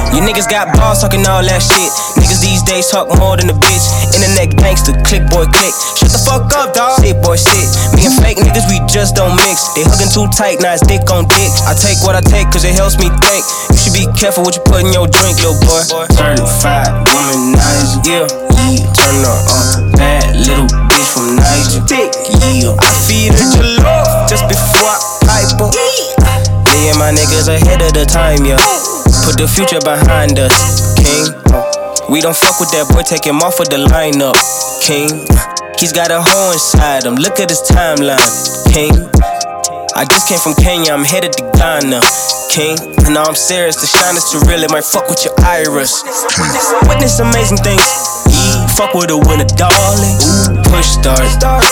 You niggas got balls talking all that shit. Niggas these days talk more than a bitch. Internet gangster, click boy click. Shut the fuck up, dawg. Sit boy sit. Me and fake niggas, we just don't mix. They hugging too tight, now it's dick on dick. I take what I take cause it helps me think. You should be careful what you put in your drink, little boy. Certified womanizer, yeah. Turn her up, bad little bitch from Niger. Yeah, I feed her jollof just before I pipe her. Me and my niggas ahead of the time, yeah. Put the future behind us, king. We don't fuck with that boy, take him off of the lineup, king. He's got a hole inside him, look at his timeline, king. I just came from Kenya, I'm headed to Ghana, king. And now I'm serious, the shine is too real, it might fuck with your iris. Witness amazing things, fuck with a winner, darling. Push start,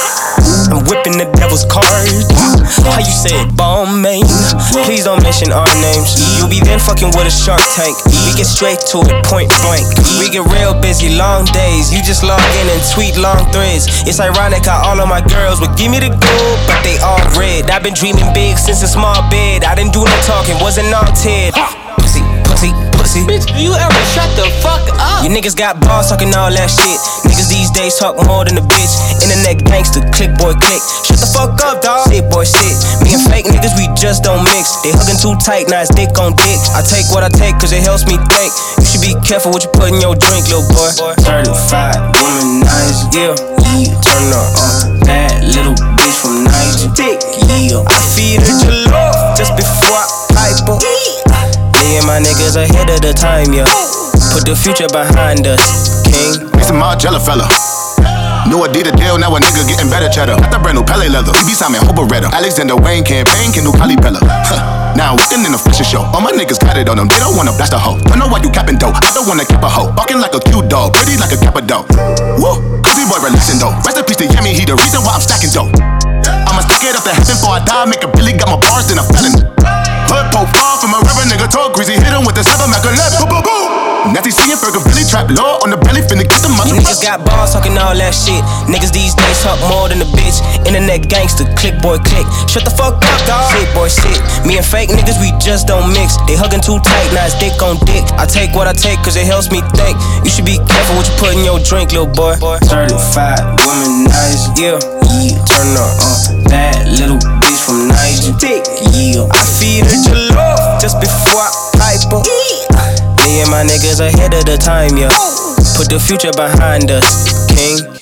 I'm whipping the devil's card. How you say it, bomb main? Please don't mention our names. You be then fucking with a Shark Tank. We get straight to it, point blank. We get real busy, long days. You just log in and tweet long threads. It's ironic how all of my girls would give me the gold, but they all red. I've been dreaming big since a small bed. I didn't do no talking, wasn't all Ted. Pussy, pussy, pussy. Bitch, you ever shut the fuck up? You niggas got balls talking all that shit. Niggas these days talk more than a bitch. Internet gangster, click boy click. Shut the fuck up, dawg. Sit boy sit. Me and fake niggas, we just don't mix. They hugging too tight, now it's dick on dick. I take what I take cause it helps me think. You should be careful what you put in your drink, little boy. Certified womanizer, yeah. Turn her up, bad little bitch from Niger. Yeah, I feed her jollof just before I pipe her. Me and my niggas ahead of the time, yeah. Put the future behind us, king. It's a Margiela fella. New Adidas deal, now a nigga getting better cheddar. Got that brand new Pele leather. BB Simon, Beretta. Alexander Wayne campaign, can do Cali Bella. Now I'm walking in a fashion show. All my niggas got it on them, they don't wanna blast a hoe. Don't know why you capping dough, I don't wanna cap a hoe. Walking like a cute dog, pretty like a kappa dog. Woo, crazy boy relaxing though. Rest in peace to Yemi, he the reason why I'm stacking dough. I'ma stack it up to heaven before I die, make a Billy, got my bars, then a felon. Hood poke far from a river, nigga talk greasy, hit him with the 7 Mac 11. Boom, boom, boom. Natty seeing Fergus Billy trap law on the belly, finna get the mother. You niggas got balls talking all that shit. Niggas these days talk more than a bitch. Internet gangster, click boy click. Shut the fuck up, dawg. Sit boy sit. Me and fake niggas, we just don't mix. They hugging too tight, now it's dick on dick. I take what I take cause it helps me think. You should be careful what you put in your drink, little boy. Certified womanizer, yeah. Turn her up, bad little bitch from Niger. Yeah, I feed her jollof just before I pipe her. Me and my niggas ahead of the time, yeah. Put the future behind us, king.